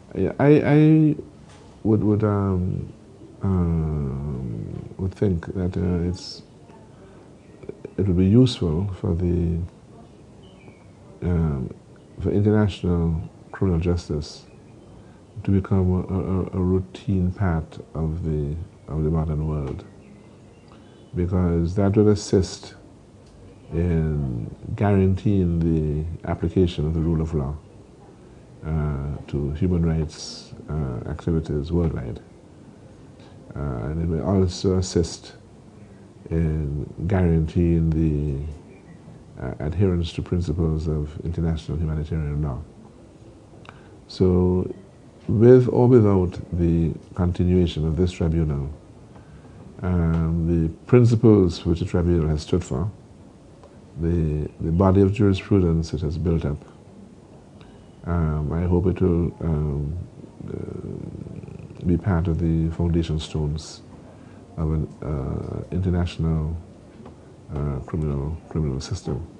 Yeah, I would think that it would be useful for the for international criminal justice to become a routine part of the modern world, because that will assist in guaranteeing the application of the rule of law to human rights activities worldwide. And it will also assist in guaranteeing the adherence to principles of international humanitarian law. So, with or without the continuation of this tribunal, the principles which the tribunal has stood for, the body of jurisprudence it has built up, I hope it will be part of the foundation stones of an international criminal system.